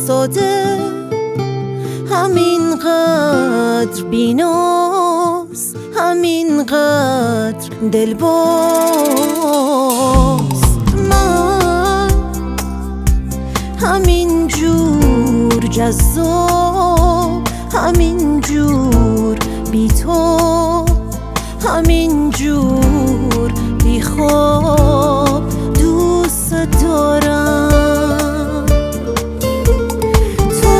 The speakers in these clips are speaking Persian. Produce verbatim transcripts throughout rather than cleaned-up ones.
ایستاده، همینقدر بیناست، همینقدر دلباز. من همین جور جذاب، همین جور بی تو، همین جور بی خواب دوست دارم. تو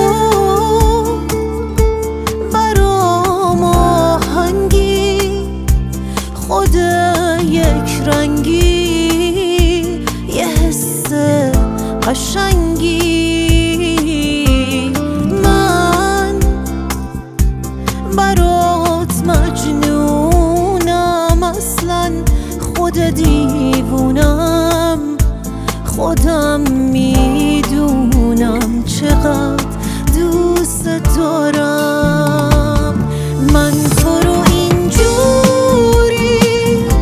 برام آهنگی، خود یک رنگی، یه حس قشنگی. من برات مجنونم، اصلاً خود دیوونم، خودم میدونم چقدر دوست دارم. من تو رو اینجوری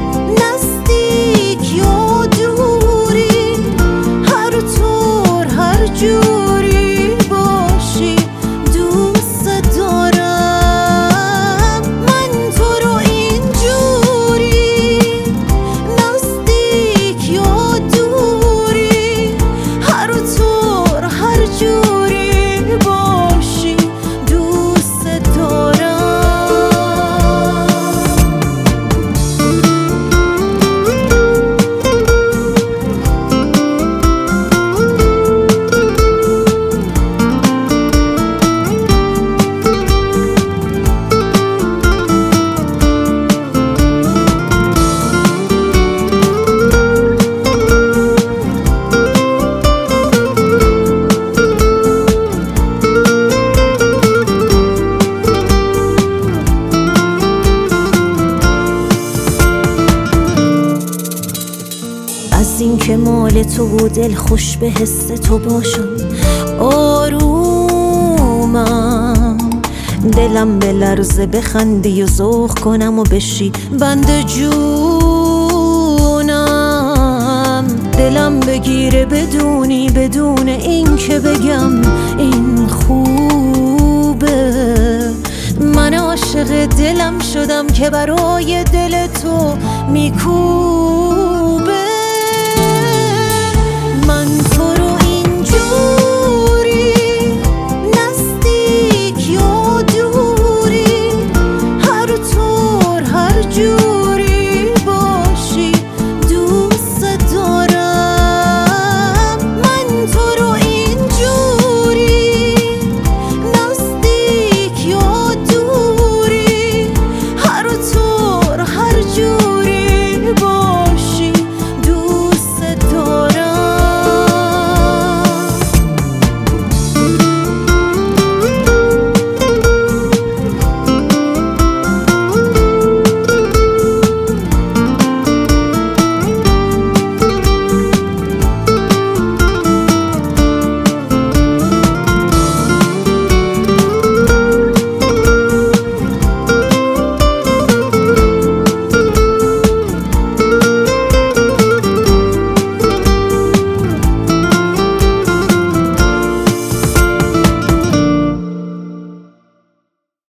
نزدیک یا دوری، هر طور هر جوری باشی دوست دارم. من تو رو اینجوری نزدیک یا دوری، هر طور هر جوری باشی دوست دارم. از این که مال تو و دل خوش به حس تو باشم آرومم، دلم به لرزه بخندی و ذوق کنم و بشی بند جونم. دلم بگیره بدونی بدون این که بگم این خوبه. من عاشق دلم شدم که برای دل تو میکوبه. من تو رو اینجوری نزدیک یا دوری، هر طور هر جور